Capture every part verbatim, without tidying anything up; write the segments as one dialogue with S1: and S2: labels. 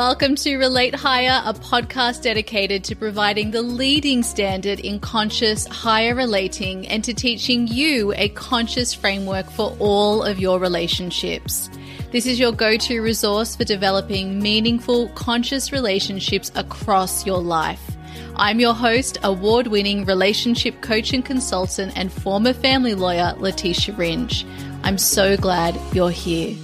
S1: Welcome to Relate Higher, a podcast dedicated to providing the leading standard in conscious higher relating and to teaching you a conscious framework for all of your relationships. This is your go-to resource for developing meaningful, conscious relationships across your life. I'm your host, award-winning relationship coach and consultant and former family lawyer, Letitia Ringe. I'm so glad you're here.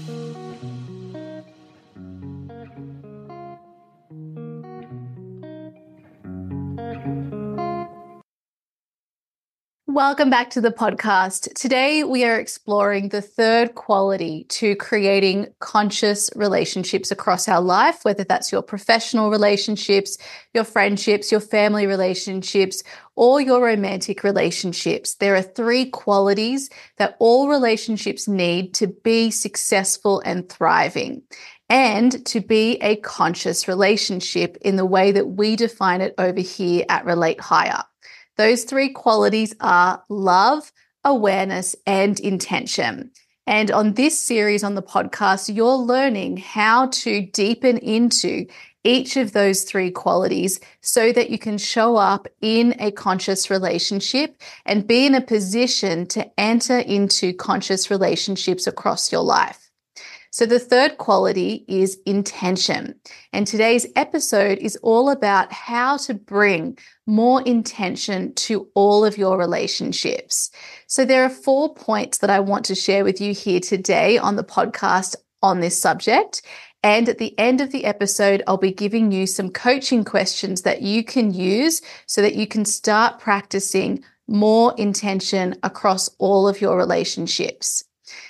S1: Welcome back to the podcast. Today, we are exploring the third quality to creating conscious relationships across our life, whether that's your professional relationships, your friendships, your family relationships, or your romantic relationships. There are three qualities that all relationships need to be successful and thriving, and to be a conscious relationship in the way that we define it over here at Relate Higher. Those three qualities are love, awareness, and intention. And on this series on the podcast, you're learning how to deepen into each of those three qualities so that you can show up in a conscious relationship and be in a position to enter into conscious relationships across your life. So the third quality is intention. And today's episode is all about how to bring more intention to all of your relationships. So there are four points that I want to share with you here today on the podcast on this subject. And at the end of the episode, I'll be giving you some coaching questions that you can use so that you can start practicing more intention across all of your relationships.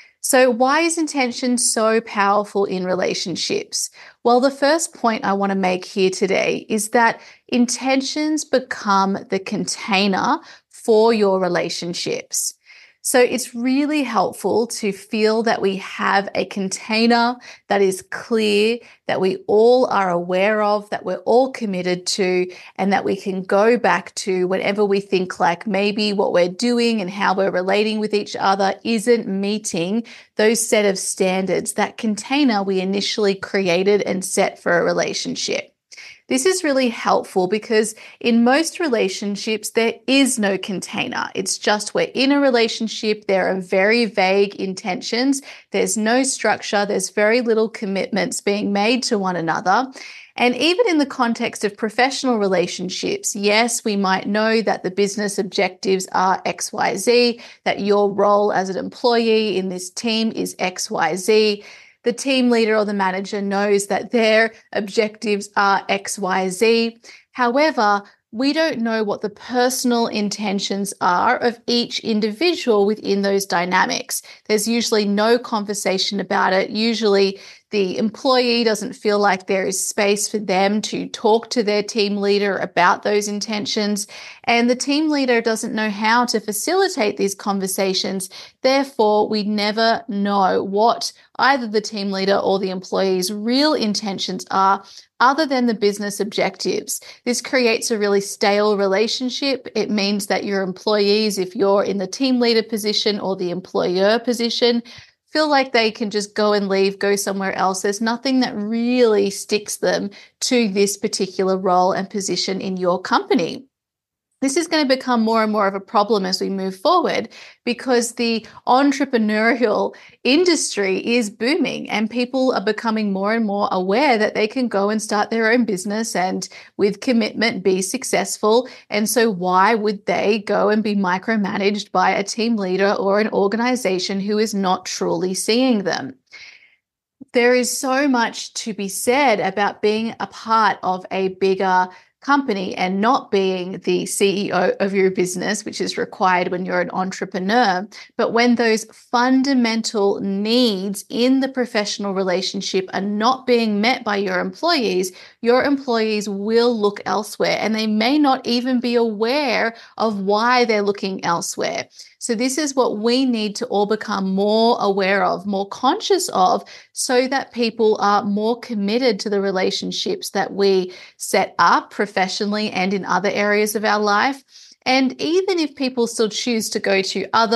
S1: So why is intention so powerful in relationships? Well, the first point I want to make here today is that intentions become the container for your relationships. So it's really helpful to feel that we have a container that is clear, that we all are aware of, that we're all committed to, and that we can go back to whenever we think like maybe what we're doing and how we're relating with each other isn't meeting those set of standards, that container we initially created and set for a relationship. This is really helpful because in most relationships, there is no container. It's just we're in a relationship. There are very vague intentions. There's no structure. There's very little commitments being made to one another. And even in the context of professional relationships, yes, we might know that the business objectives are X Y Z, that your role as an employee in this team is X Y Z. The team leader or the manager knows that their objectives are X Y Z. However, we don't know what the personal intentions are of each individual within those dynamics. There's usually no conversation about it. Usually the employee doesn't feel like there is space for them to talk to their team leader about those intentions, and the team leader doesn't know how to facilitate these conversations. Therefore, we never know what either the team leader or the employee's real intentions are other than the business objectives. This creates a really stale relationship. It means that your employees, if you're in the team leader position or the employer position, feel like they can just go and leave, go somewhere else. There's nothing that really sticks them to this particular role and position in your company. This is going to become more and more of a problem as we move forward because the entrepreneurial industry is booming and people are becoming more and more aware that they can go and start their own business and with commitment be successful. And so why would they go and be micromanaged by a team leader or an organization who is not truly seeing them? There is so much to be said about being a part of a bigger company and not being the C E O of your business, which is required when you're an entrepreneur. But when those fundamental needs in the professional relationship are not being met by your employees, your employees will look elsewhere and they may not even be aware of why they're looking elsewhere. So this is what we need to all become more aware of, more conscious of, so that people are more committed to the relationships that we set up professionally and in other areas of our life. And even if people still choose to go to other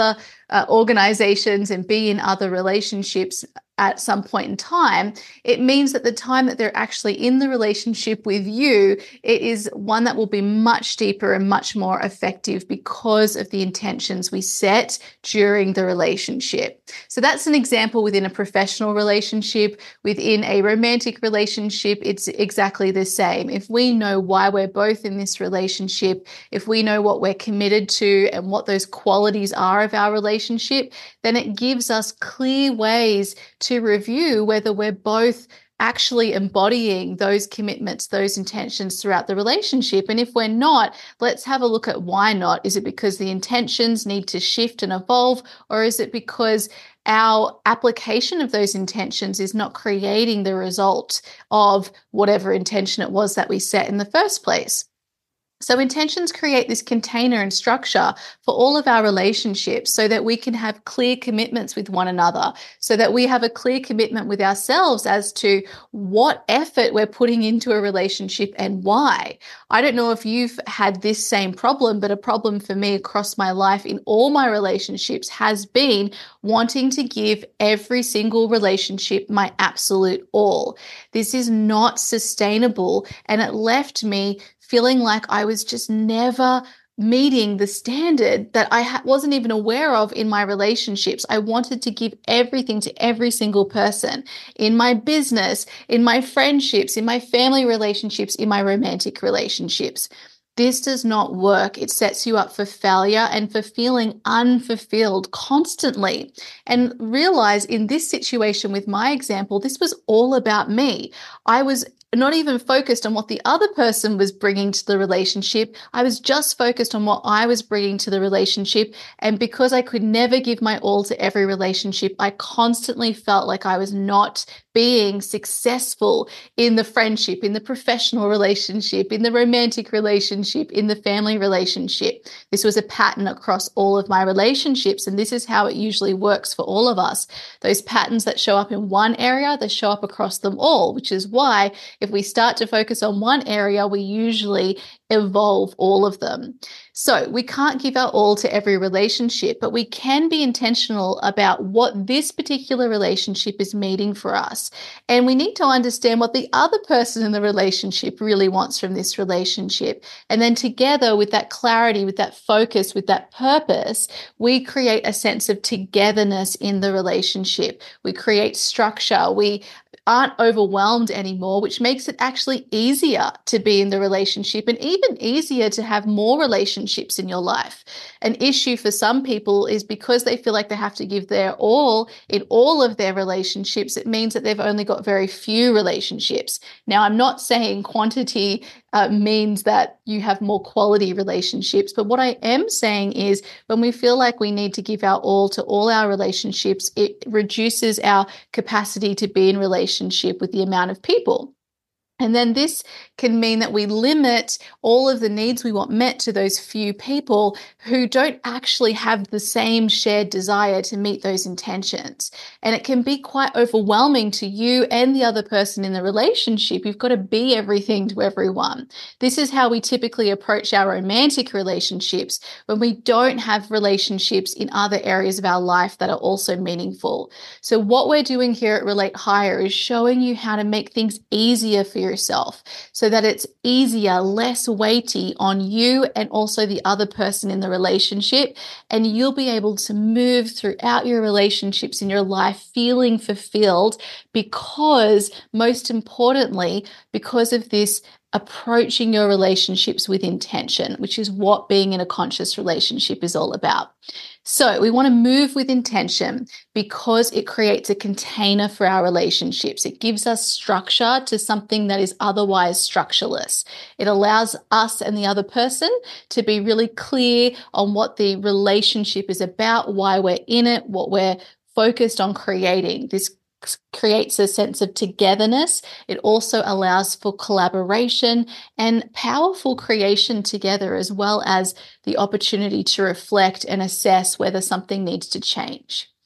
S1: uh, organizations and be in other relationships at some point in time, it means that the time that they're actually in the relationship with you, it is one that will be much deeper and much more effective because of the intentions we set during the relationship. So that's an example within a professional relationship. Within a romantic relationship, it's exactly the same. If we know why we're both in this relationship, if we know what we're committed to and what those qualities are of our relationship, then it gives us clear ways to review whether we're both actually embodying those commitments, those intentions throughout the relationship. And if we're not, let's have a look at why not. Is it because the intentions need to shift and evolve, or is it because our application of those intentions is not creating the result of whatever intention it was that we set in the first place? So intentions create this container and structure for all of our relationships so that we can have clear commitments with one another, so that we have a clear commitment with ourselves as to what effort we're putting into a relationship and why. I don't know if you've had this same problem, but a problem for me across my life in all my relationships has been wanting to give every single relationship my absolute all. This is not sustainable, and it left me feeling like I was just never meeting the standard that I ha- wasn't even aware of in my relationships. I wanted to give everything to every single person in my business, in my friendships, in my family relationships, in my romantic relationships. This does not work. It sets you up for failure and for feeling unfulfilled constantly. And realize in this situation with my example, this was all about me. I was not even focused on what the other person was bringing to the relationship. I was just focused on what I was bringing to the relationship. And because I could never give my all to every relationship, I constantly felt like I was not being successful in the friendship, in the professional relationship, in the romantic relationship, in the family relationship. This was a pattern across all of my relationships, and this is how it usually works for all of us. Those patterns that show up in one area, they show up across them all, which is why if we start to focus on one area, we usually evolve all of them. So we can't give our all to every relationship, but we can be intentional about what this particular relationship is meaning for us. And we need to understand what the other person in the relationship really wants from this relationship. And then together with that clarity, with that focus, with that purpose, we create a sense of togetherness in the relationship. We create structure. We aren't overwhelmed anymore, which makes it actually easier to be in the relationship and even easier to have more relationships in your life. An issue for some people is because they feel like they have to give their all in all of their relationships, it means that they've only got very few relationships. Now, I'm not saying quantity uh, means that you have more quality relationships, but what I am saying is when we feel like we need to give our all to all our relationships, it reduces our capacity to be in relationship with the amount of people. And then this can mean that we limit all of the needs we want met to those few people who don't actually have the same shared desire to meet those intentions. And it can be quite overwhelming to you and the other person in the relationship. You've got to be everything to everyone. This is how we typically approach our romantic relationships when we don't have relationships in other areas of our life that are also meaningful. So what we're doing here at Relate Higher is showing you how to make things easier for yourself so that it's easier, less weighty on you and also the other person in the relationship. And you'll be able to move throughout your relationships in your life feeling fulfilled because, most importantly, because of this approaching your relationships with intention, which is what being in a conscious relationship is all about. So we want to move with intention because it creates a container for our relationships. It gives us structure to something that is otherwise structureless. It allows us and the other person to be really clear on what the relationship is about, why we're in it, what we're focused on creating. This creates a sense of togetherness. It also allows for collaboration and powerful creation together, as well as the opportunity to reflect and assess whether something needs to change.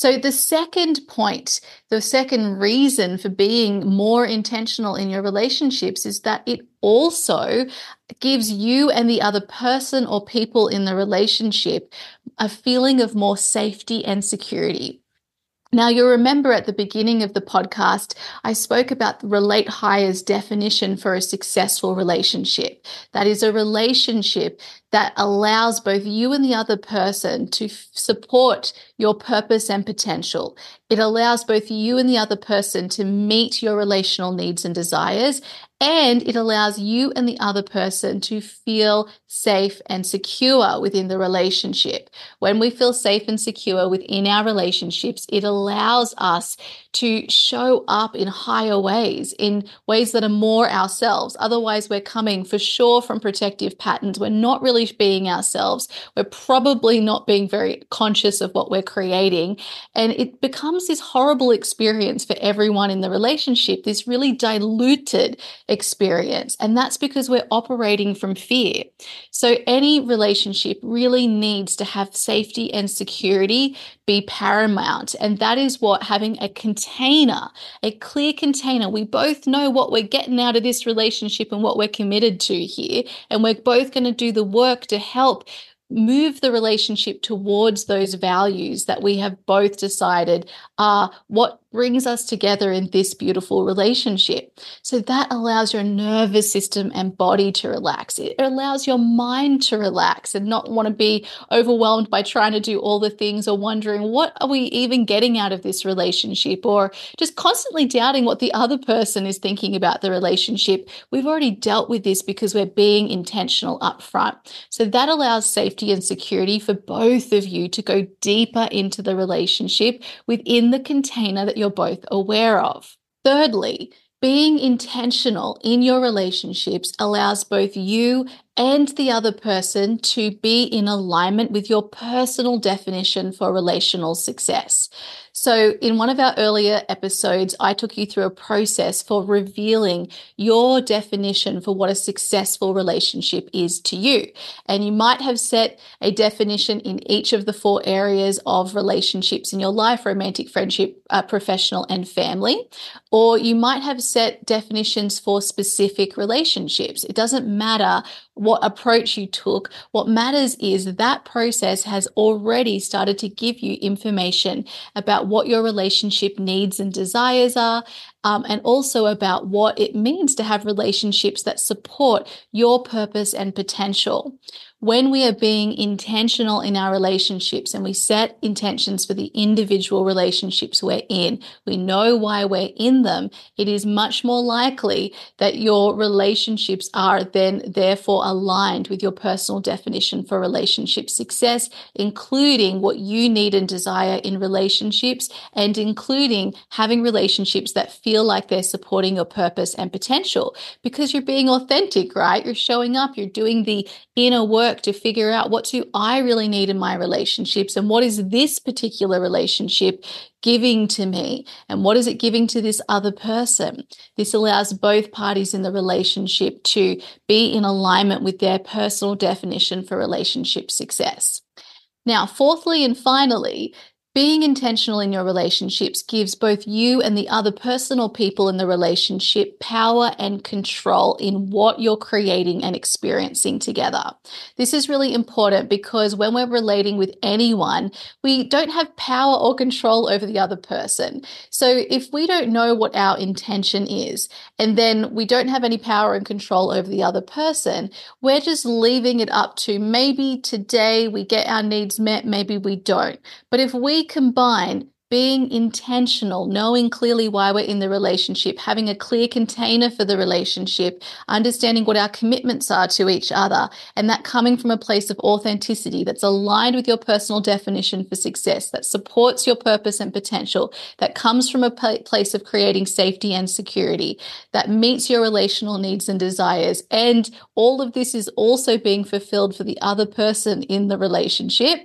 S1: So, the second point, the second reason for being more intentional in your relationships is that it also gives you and the other person or people in the relationship a feeling of more safety and security. Now, you'll remember at the beginning of the podcast, I spoke about the Relate Higher's definition for a successful relationship. That is a relationship that allows both you and the other person to f- support your purpose and potential. It allows both you and the other person to meet your relational needs and desires, and it allows you and the other person to feel safe and secure within the relationship. When we feel safe and secure within our relationships, it allows us to show up in higher ways, in ways that are more ourselves. Otherwise, we're coming for sure from protective patterns. We're not really being ourselves. We're probably not being very conscious of what we're creating. And it becomes this horrible experience for everyone in the relationship, this really diluted experience. And that's because we're operating from fear. So any relationship really needs to have safety and security be paramount. And that is what having a container, a clear container, we both know what we're getting out of this relationship and what we're committed to here. And we're both going to do the work to help move the relationship towards those values that we have both decided are what brings us together in this beautiful relationship. So that allows your nervous system and body to relax. It allows your mind to relax and not want to be overwhelmed by trying to do all the things or wondering, what are we even getting out of this relationship? Or just constantly doubting what the other person is thinking about the relationship. We've already dealt with this because we're being intentional up front. So that allows safety and security for both of you to go deeper into the relationship within the container that you're both aware of. Thirdly, being intentional in your relationships allows both you and the other person to be in alignment with your personal definition for relational success. So in one of our earlier episodes, I took you through a process for revealing your definition for what a successful relationship is to you. And you might have set a definition in each of the four areas of relationships in your life: romantic, friendship, uh, professional, and family. Or you might have set definitions for specific relationships. It doesn't matter what approach you took. What matters is that process has already started to give you information about what your relationship needs and desires are, um, and also about what it means to have relationships that support your purpose and potential. When we are being intentional in our relationships and we set intentions for the individual relationships we're in, we know why we're in them, it is much more likely that your relationships are then therefore aligned with your personal definition for relationship success, including what you need and desire in relationships, and including having relationships that feel like they're supporting your purpose and potential, because you're being authentic, right? You're showing up, you're doing the inner work to figure out, what do I really need in my relationships, and what is this particular relationship giving to me, and what is it giving to this other person. This allows both parties in the relationship to be in alignment with their personal definition for relationship success. Now, fourthly and finally, being intentional in your relationships gives both you and the other person or people in the relationship power and control in what you're creating and experiencing together. This is really important because when we're relating with anyone, we don't have power or control over the other person. So if we don't know what our intention is, and then we don't have any power and control over the other person, we're just leaving it up to, maybe today we get our needs met, maybe we don't. But if we combine being intentional, knowing clearly why we're in the relationship, having a clear container for the relationship, understanding what our commitments are to each other, and that coming from a place of authenticity that's aligned with your personal definition for success, that supports your purpose and potential, that comes from a place of creating safety and security, that meets your relational needs and desires, and all of this is also being fulfilled for the other person in the relationship,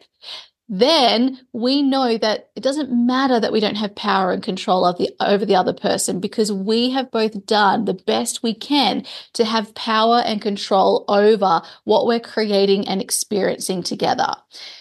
S1: then we know that it doesn't matter that we don't have power and control of the, over the other person, because we have both done the best we can to have power and control over what we're creating and experiencing together.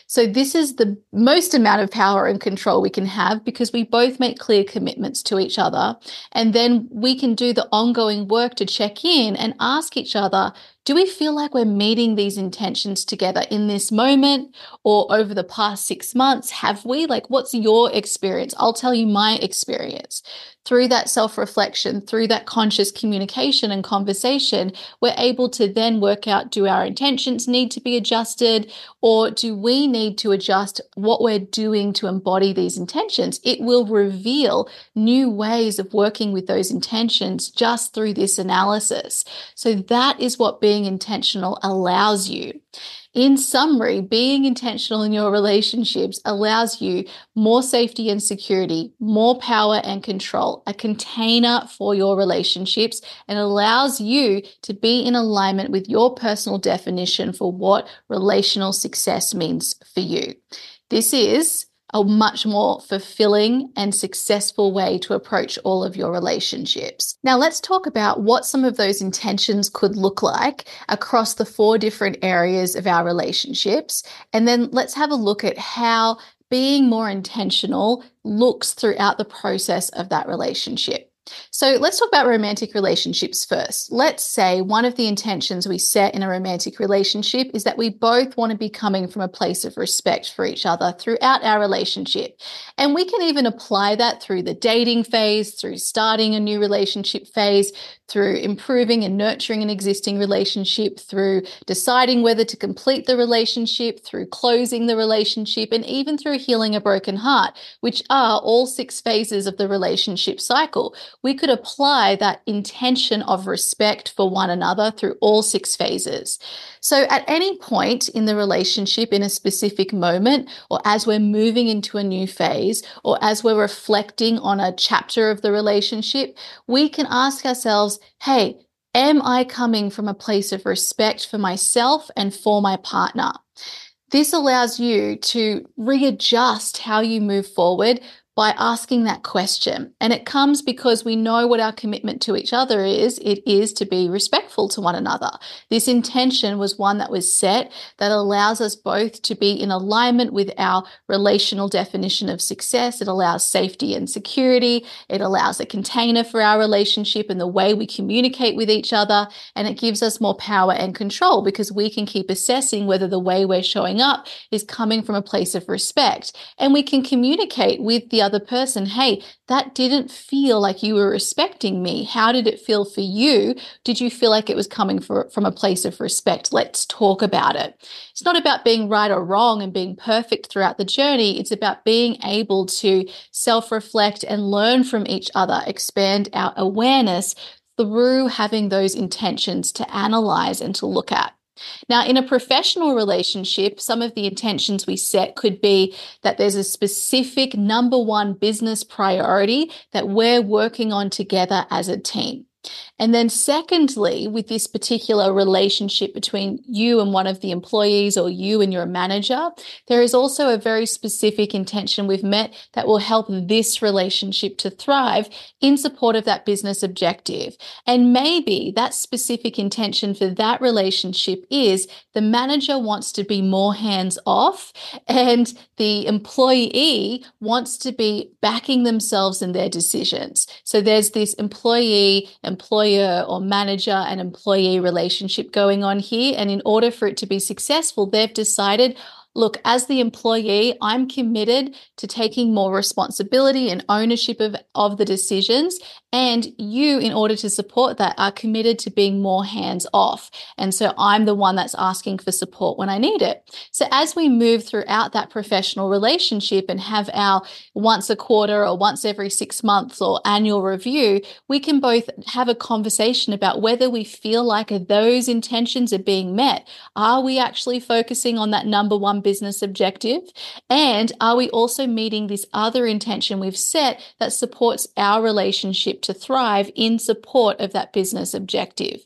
S1: So this is the most amount of power and control we can have because we both make clear commitments to each other. And then we can do the ongoing work to check in and ask each other, do we feel like we're meeting these intentions together in this moment or over the past six months? Have we? Like, what's your experience? I'll tell you my experience. Through that self-reflection, through that conscious communication and conversation, we're able to then work out, do our intentions need to be adjusted, or do we need to adjust what we're doing to embody these intentions? It will reveal new ways of working with those intentions just through this analysis. So that is what being intentional allows you. In summary, being intentional in your relationships allows you more safety and security, more power and control, a container for your relationships, and allows you to be in alignment with your personal definition for what relational success means for you. This is a much more fulfilling and successful way to approach all of your relationships. Now, let's talk about what some of those intentions could look like across the four different areas of our relationships. And then let's have a look at how being more intentional looks throughout the process of that relationship. So let's talk about romantic relationships first. Let's say one of the intentions we set in a romantic relationship is that we both want to be coming from a place of respect for each other throughout our relationship. And we can even apply that through the dating phase, through starting a new relationship phase, through improving and nurturing an existing relationship, through deciding whether to complete the relationship, through closing the relationship, and even through healing a broken heart, which are all six phases of the relationship cycle. We could apply that intention of respect for one another through all six phases. So at any point in the relationship, in a specific moment, or as we're moving into a new phase, or as we're reflecting on a chapter of the relationship, we can ask ourselves, hey, am I coming from a place of respect for myself and for my partner? This allows you to readjust how you move forward by asking that question. And it comes because we know what our commitment to each other is. It is to be respectful to one another. This intention was one that was set that allows us both to be in alignment with our relational definition of success. It allows safety and security. It allows a container for our relationship and the way we communicate with each other. And it gives us more power and control because we can keep assessing whether the way we're showing up is coming from a place of respect. And we can communicate with the other person, hey, that didn't feel like you were respecting me. How did it feel for you? Did you feel like it was coming for, from a place of respect? Let's talk about it. It's not about being right or wrong and being perfect throughout the journey. It's about being able to self-reflect and learn from each other, expand our awareness through having those intentions to analyze and to look at. Now, in a professional relationship, some of the intentions we set could be that there's a specific number one business priority that we're working on together as a team. And then secondly, with this particular relationship between you and one of the employees or you and your manager, there is also a very specific intention we've met that will help this relationship to thrive in support of that business objective. And maybe that specific intention for that relationship is the manager wants to be more hands off and the employee wants to be backing themselves in their decisions. So there's this employee, employee or manager and employee relationship going on here. And in order for it to be successful, they've decided, look, as the employee, I'm committed to taking more responsibility and ownership of, of the decisions. And you, in order to support that, are committed to being more hands off. And so I'm the one that's asking for support when I need it. So as we move throughout that professional relationship and have our once a quarter or once every six months or annual review, we can both have a conversation about whether we feel like those intentions are being met. Are we actually focusing on that number one business objective? And are we also meeting this other intention we've set that supports our relationship to thrive in support of that business objective?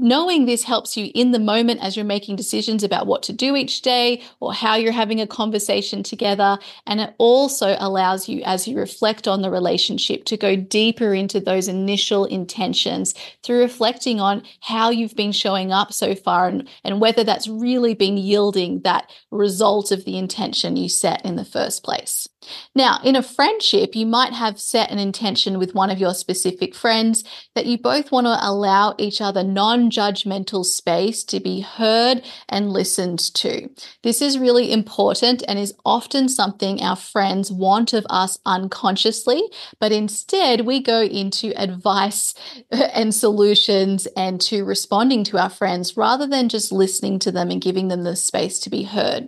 S1: knowing this helps you in the moment as you're making decisions about what to do each day or how you're having a conversation together. And it also allows you, as you reflect on the relationship, to go deeper into those initial intentions through reflecting on how you've been showing up so far and, and whether that's really been yielding that result of the intention you set in the first place. Now, in a friendship, you might have set an intention with one of your specific friends that you both want to allow each other non-judgmental space to be heard and listened to. This is really important and is often something our friends want of us unconsciously, but instead we go into advice and solutions and to responding to our friends rather than just listening to them and giving them the space to be heard.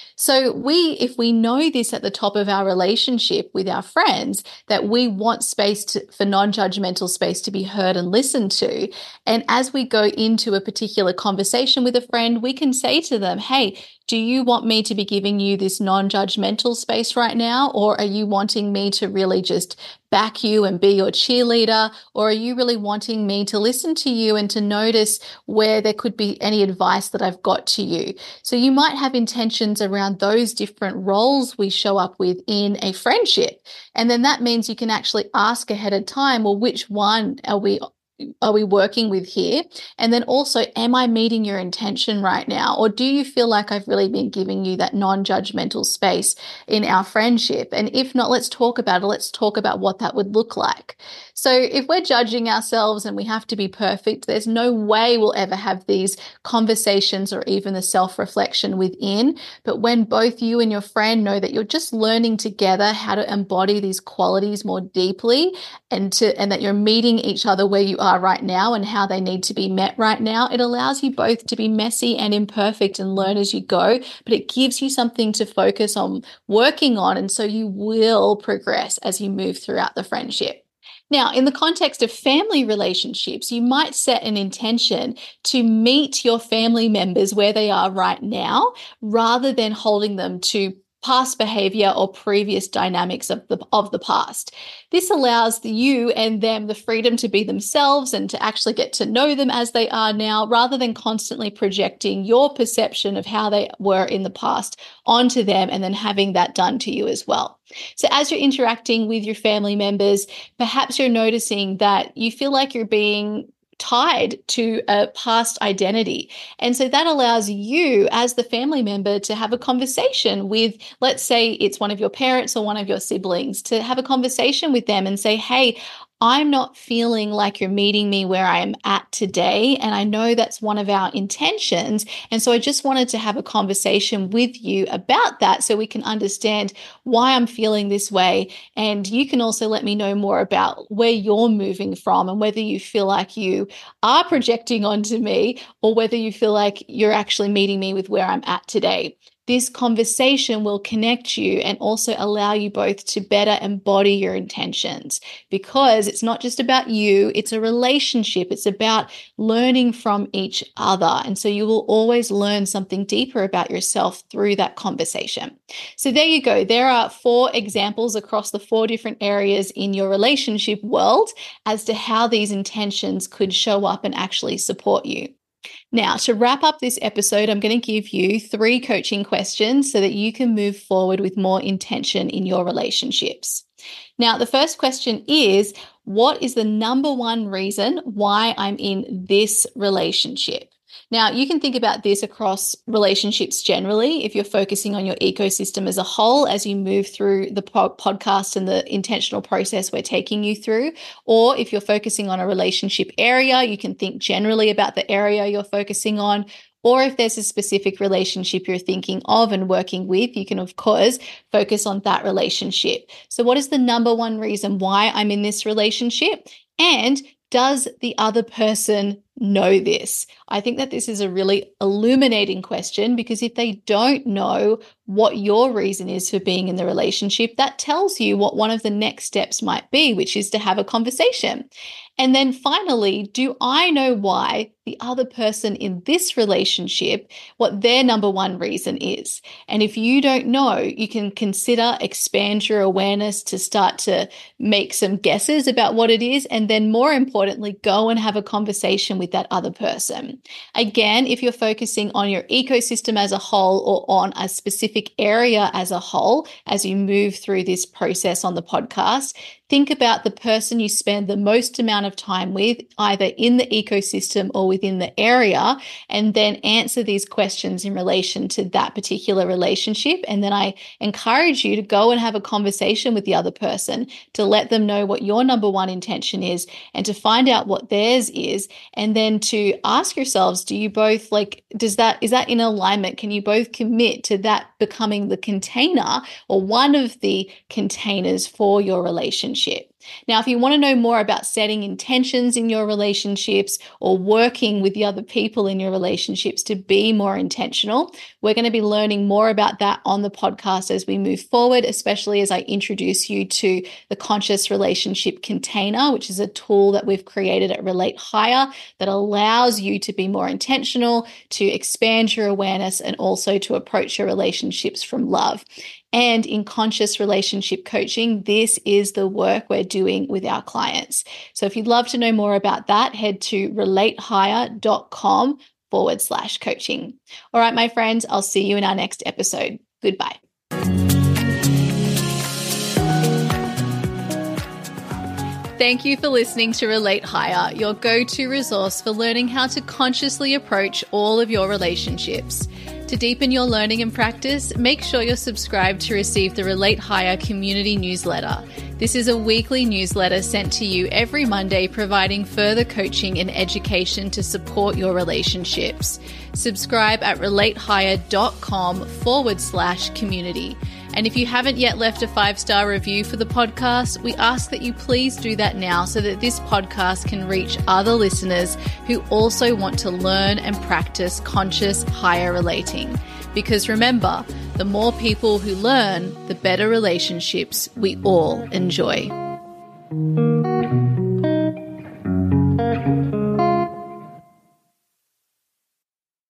S1: So we, if we know this at the top of our relationship with our friends, that we want space to, for non-judgmental space to be heard and listened to. And as we go into a particular conversation with a friend, we can say to them, hey, do you want me to be giving you this non-judgmental space right now? Or are you wanting me to really just back you and be your cheerleader? Or are you really wanting me to listen to you and to notice where there could be any advice that I've got to you? So you might have intentions around those different roles we show up with in a friendship. And then that means you can actually ask ahead of time, well, which one are we Are we working with here? And then also, am I meeting your intention right now? Or do you feel like I've really been giving you that non-judgmental space in our friendship? And if not, let's talk about it. Let's talk about what that would look like. So if we're judging ourselves and we have to be perfect, there's no way we'll ever have these conversations or even the self-reflection within. But when both you and your friend know that you're just learning together how to embody these qualities more deeply and to and that you're meeting each other where you are right now and how they need to be met right now, it allows you both to be messy and imperfect and learn as you go, but it gives you something to focus on working on, and so you will progress as you move throughout the friendship. Now, in the context of family relationships, you might set an intention to meet your family members where they are right now, rather than holding them to past behavior or previous dynamics of the of the past. This allows you and them the freedom to be themselves and to actually get to know them as they are now, rather than constantly projecting your perception of how they were in the past onto them and then having that done to you as well. So as you're interacting with your family members, perhaps you're noticing that you feel like you're being tied to a past identity. And so that allows you as the family member to have a conversation with, let's say it's one of your parents or one of your siblings, to have a conversation with them and say, hey, I'm not feeling like you're meeting me where I am at today. And I know that's one of our intentions. And so I just wanted to have a conversation with you about that so we can understand why I'm feeling this way. And you can also let me know more about where you're moving from and whether you feel like you are projecting onto me or whether you feel like you're actually meeting me with where I'm at today. This conversation will connect you and also allow you both to better embody your intentions, because it's not just about you, it's a relationship. It's about learning from each other. And so you will always learn something deeper about yourself through that conversation. So there you go. There are four examples across the four different areas in your relationship world as to how these intentions could show up and actually support you. Now, to wrap up this episode, I'm going to give you three coaching questions so that you can move forward with more intention in your relationships. Now, the first question is, what is the number one reason why I'm in this relationship? Now, you can think about this across relationships generally, if you're focusing on your ecosystem as a whole as you move through the po- podcast and the intentional process we're taking you through. Or if you're focusing on a relationship area, you can think generally about the area you're focusing on. Or if there's a specific relationship you're thinking of and working with, you can, of course, focus on that relationship. So what is the number one reason why I'm in this relationship? And does the other person know this? I think that this is a really illuminating question, because if they don't know what your reason is for being in the relationship, that tells you what one of the next steps might be, which is to have a conversation. And then finally, do I know why the other person in this relationship, what their number one reason is? And if you don't know, you can consider expand your awareness to start to make some guesses about what it is. And then more importantly, go and have a conversation with that other person. Again, if you're focusing on your ecosystem as a whole or on a specific area as a whole, as you move through this process on the podcast, think about the person you spend the most amount of time with, either in the ecosystem or within the area, and then answer these questions in relation to that particular relationship. And then I encourage you to go and have a conversation with the other person to let them know what your number one intention is and to find out what theirs is. And then to ask yourselves, do you both like, does that, is that in alignment? Can you both commit to that becoming the container or one of the containers for your relationship? Now, if you want to know more about setting intentions in your relationships or working with the other people in your relationships to be more intentional, we're going to be learning more about that on the podcast as we move forward, especially as I introduce you to the Conscious Relationship Container, which is a tool that we've created at Relate Higher that allows you to be more intentional, to expand your awareness, and also to approach your relationships from love. And in Conscious Relationship Coaching, this is the work we're doing with our clients. So if you'd love to know more about that, head to relatehigher.com forward slash coaching. All right, my friends, I'll see you in our next episode. Goodbye. Thank you for listening to Relate Higher, your go-to resource for learning how to consciously approach all of your relationships. To deepen your learning and practice, make sure you're subscribed to receive the Relate Higher community newsletter. This is a weekly newsletter sent to you every Monday, providing further coaching and education to support your relationships. Subscribe at relatehigher.com forward slash community. And if you haven't yet left a five-star review for the podcast, we ask that you please do that now so that this podcast can reach other listeners who also want to learn and practice conscious higher relating. Because remember, the more people who learn, the better relationships we all enjoy.